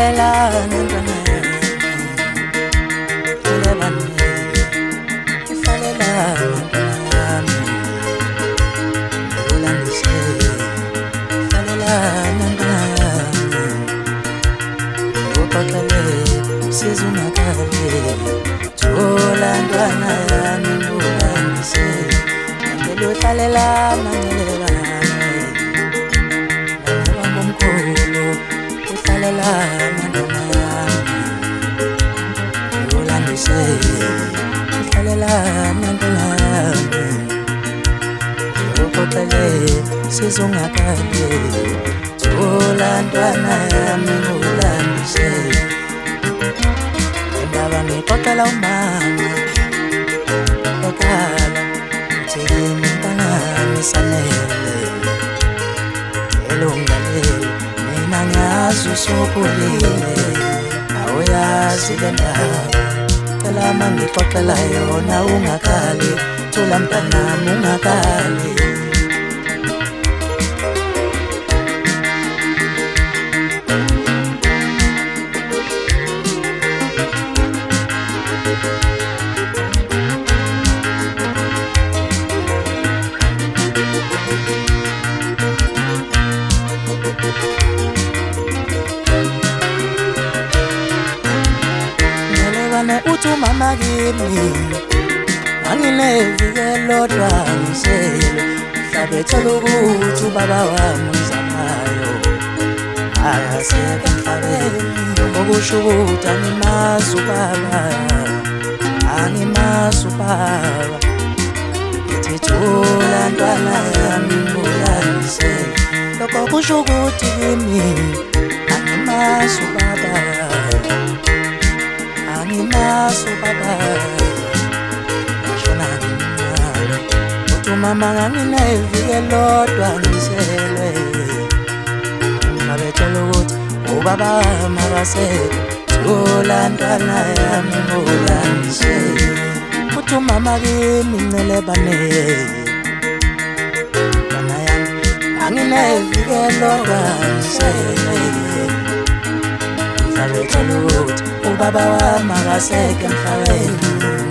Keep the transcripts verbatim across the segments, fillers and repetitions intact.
Hlalelana ntwana yami, hlalelana ntwana yami, ulandise. Hlalelana ntwana yami, uxoxele sizungakale. Thola ntwana yami ulandise, ngicela uhlalelana ngcele bami, ngicela ngomkhulu uhlalelana ntwana yami, ulandise. Hlalelana ntwana yami, uxoxele sizungakale. Thola ntwana yami ulandise. Indaba ngixoxela umama ekhala, uthi kimi mntanami Sanele, elungalele mina ngazi usukhulile, awuyazi le ndaba. Cela mangixoxela yona ungakhali, thula mntanami ungakhali. Uthi umama kimi anginevike lodwa ngisele, mhlabethola ukuthi ubaba wami uzamayo akasekho emhlabeni. Okusho ukuthi angimazi ubaba, angimazi ubaba. Ngithi thula ntwana yami ulandise. Lokho kusho ukuthi kimi angimazi ubaba, angimazi ubaba. Ngishona ngimncane, uthi umama nganginevike lodwa ngizelwe, ngabethola ukuthi ubaba makasekho. Thula ntwana yami ulandise. Uthi umama kimi ngcele bane, bana yami nganginevike lodwa ngizelwe, ngabethola ukuthi ubaba wami akasekho emhlabeni.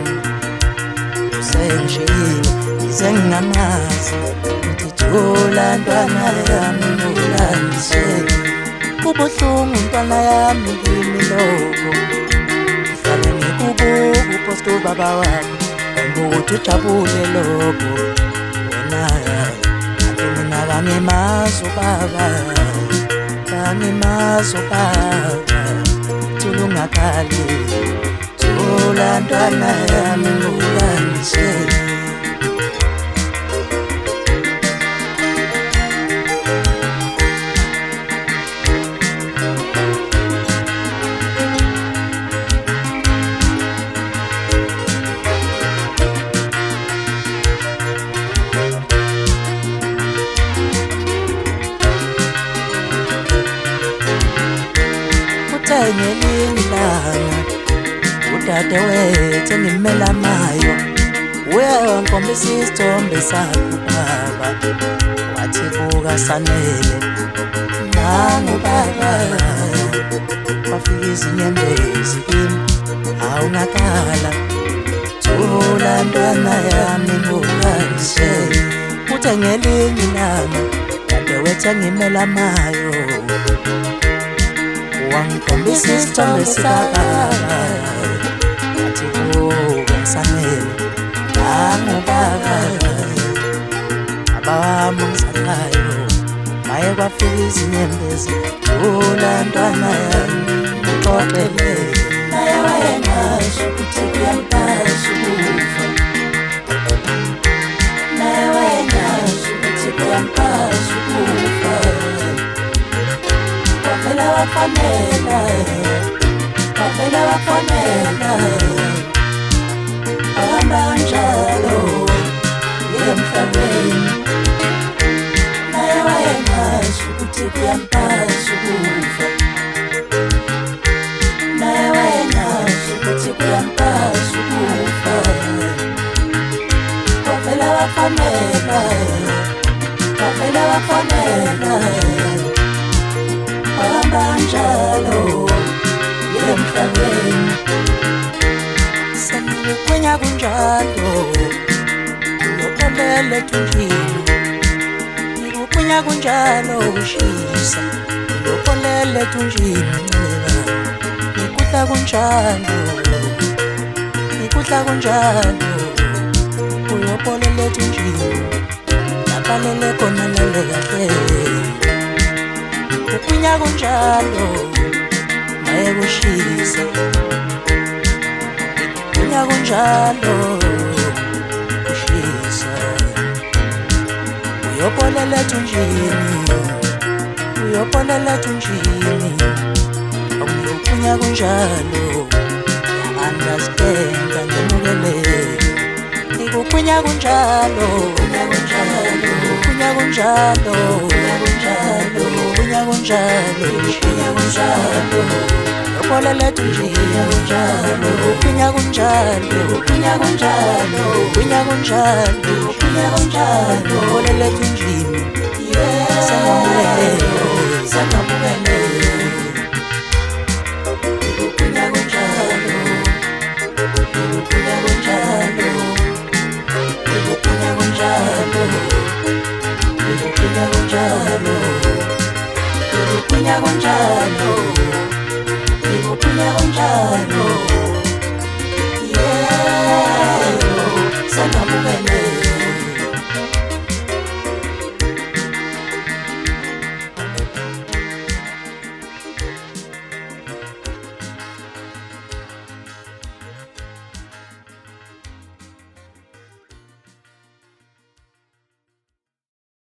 Usengishiyile yize ngingamazi, ngithi thula ntwana yami ulandise. Kubuhlungu ntwana yami kimi lokho, ngihlale ngikubuka upost ubaba wami, ngibuka ukuthi ujabule lokho. Wena kanti mina kangimazi ubaba, kangimazi ubaba. Thula ungakhali, thula ntwana yami ulandise. Ngelinye ilanga udadewethu engimmelamayo uye wangikhombisa isithombe sakho baba, wathi buka Sanele nangu baba. Kwafika izinyembezi kimi, awungakhala. Thula ntwana yami ulandise. Uthe ngelinye ilanga udadewethu engimmelamayo wangikhombisa isithombe sikababa, wathi buka Sanele nangu baba. Baba wami ongizalayo maye kwafika izinyembezi. Thula ntwana yami ngixoxele, naye wayengasho ukuthi kuyampasha ukufa, naye wayengasho ukuthi kuyampasha ukufa. Kwavela wafonela, kwavela wafonela, ahamba kanjalo emhlabeni. Naye wayengasho ukuthi kuyampasha ukufa, naye wayengasho ukuthi kuyampasha ukufa. Kwavela wafonela, kwavela wafonela, ahamba kanjalo. emhlabeni senikukhwenya kunjalo uyopholele thunjini nikukhwenya kunjalo ushisa uyopholele thunjini nceba nikudla kunjalo nikudla kunjalo uyopholele thunjini laphalele khona lale kahle kukhwenya kunjalo maye kushisa kukhwenya kunjalo kushisa uyopholele thunjini uyopholele thunjini kukhwenya kunjalo understand andimukele kukhwenya kunjalo kukhwenya kunjalo kukhwenya kunjalo kukhwenya kunjalo kukhwenya kunjalo uyopholele thunjini kunjalo kukhwenya kunjalo kukhwenya kunjalo kukhwenya kunjalo kukhwenya kunjalo uyopholele thunjini sangamukele sangamukele kukhwenya kunjalo kukhwenya kunjalo kukhwenya kunjalo kukhwenya kunjalo kukhwenya kunjalo kukhwenya kunjalo